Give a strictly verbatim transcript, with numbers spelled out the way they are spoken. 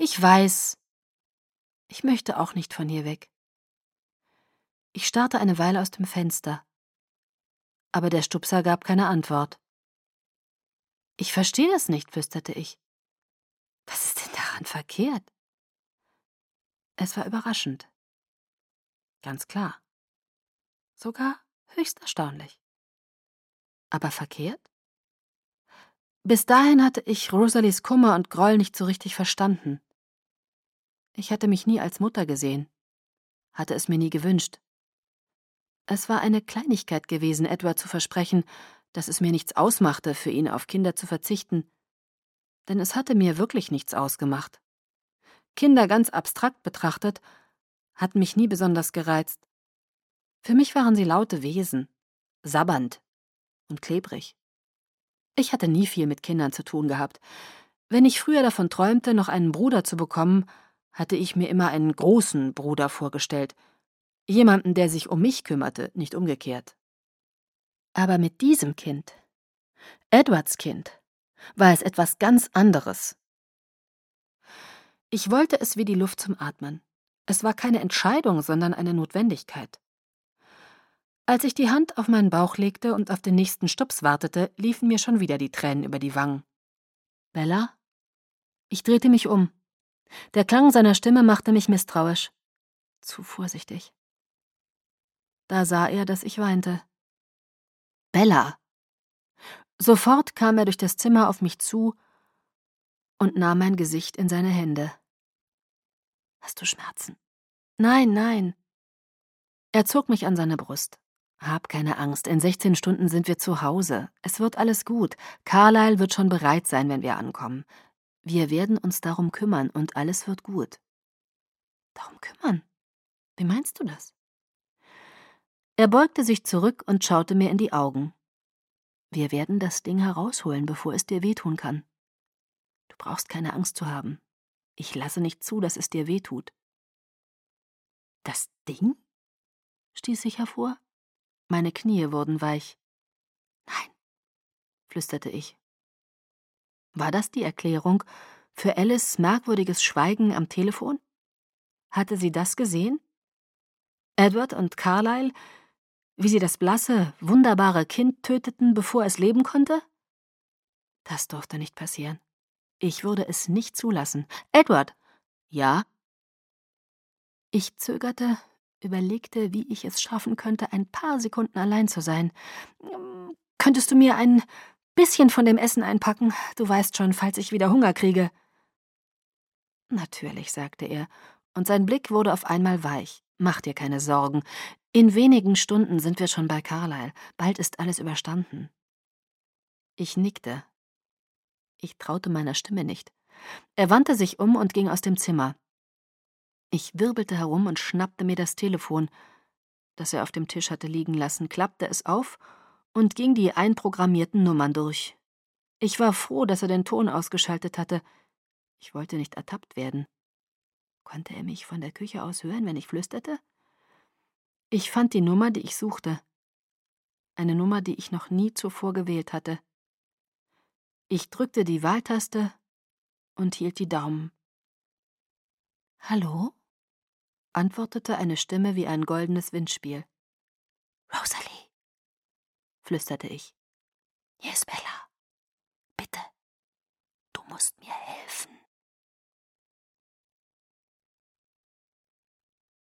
Ich weiß. Ich möchte auch nicht von hier weg. Ich starrte eine Weile aus dem Fenster. Aber der Stupser gab keine Antwort. »Ich verstehe das nicht«, flüsterte ich. »Was ist denn daran verkehrt?« Es war überraschend. Ganz klar. Sogar höchst erstaunlich. Aber verkehrt? Bis dahin hatte ich Rosalies Kummer und Groll nicht so richtig verstanden. Ich hatte mich nie als Mutter gesehen, hatte es mir nie gewünscht. Es war eine Kleinigkeit gewesen, Edward zu versprechen, dass es mir nichts ausmachte, für ihn auf Kinder zu verzichten. Denn es hatte mir wirklich nichts ausgemacht. Kinder ganz abstrakt betrachtet, hatten mich nie besonders gereizt. Für mich waren sie laute Wesen, sabbernd und klebrig. Ich hatte nie viel mit Kindern zu tun gehabt. Wenn ich früher davon träumte, noch einen Bruder zu bekommen, hatte ich mir immer einen großen Bruder vorgestellt. Jemanden, der sich um mich kümmerte, nicht umgekehrt. Aber mit diesem Kind, Edwards Kind, war es etwas ganz anderes. Ich wollte es wie die Luft zum Atmen. Es war keine Entscheidung, sondern eine Notwendigkeit. Als ich die Hand auf meinen Bauch legte und auf den nächsten Stups wartete, liefen mir schon wieder die Tränen über die Wangen. »Bella?« Ich drehte mich um. Der Klang seiner Stimme machte mich misstrauisch. Zu vorsichtig. Da sah er, dass ich weinte. »Bella!« Sofort kam er durch das Zimmer auf mich zu und nahm mein Gesicht in seine Hände. »Hast du Schmerzen?« »Nein, nein.« Er zog mich an seine Brust. »Hab keine Angst, in sechzehn Stunden sind wir zu Hause. Es wird alles gut. Carlyle wird schon bereit sein, wenn wir ankommen. Wir werden uns darum kümmern und alles wird gut.« »Darum kümmern? Wie meinst du das?« Er beugte sich zurück und schaute mir in die Augen. »Wir werden das Ding herausholen, bevor es dir wehtun kann. Du brauchst keine Angst zu haben. Ich lasse nicht zu, dass es dir wehtut.« »Das Ding?« stieß ich hervor. Meine Knie wurden weich. »Nein«, flüsterte ich. War das die Erklärung für Alice' merkwürdiges Schweigen am Telefon? Hatte sie das gesehen? Edward und Carlyle, wie sie das blasse, wunderbare Kind töteten, bevor es leben konnte? Das durfte nicht passieren. Ich würde es nicht zulassen. »Edward!« »Ja?« Ich zögerte, überlegte, wie ich es schaffen könnte, ein paar Sekunden allein zu sein. »Könntest du mir ein bisschen von dem Essen einpacken? Du weißt schon, falls ich wieder Hunger kriege.« »Natürlich«, sagte er, und sein Blick wurde auf einmal weich. »Mach dir keine Sorgen. In wenigen Stunden sind wir schon bei Carlyle. Bald ist alles überstanden.« Ich nickte. Ich traute meiner Stimme nicht. Er wandte sich um und ging aus dem Zimmer. Ich wirbelte herum und schnappte mir das Telefon, das er auf dem Tisch hatte liegen lassen, klappte es auf und ging die einprogrammierten Nummern durch. Ich war froh, dass er den Ton ausgeschaltet hatte. Ich wollte nicht ertappt werden. Konnte er mich von der Küche aus hören, wenn ich flüsterte? Ich fand die Nummer, die ich suchte. Eine Nummer, die ich noch nie zuvor gewählt hatte. Ich drückte die Wahltaste und hielt die Daumen. »Hallo?« antwortete eine Stimme wie ein goldenes Windspiel. »Rosalie«, flüsterte ich. »Hier ist Bella. Bitte, du musst mir helfen.«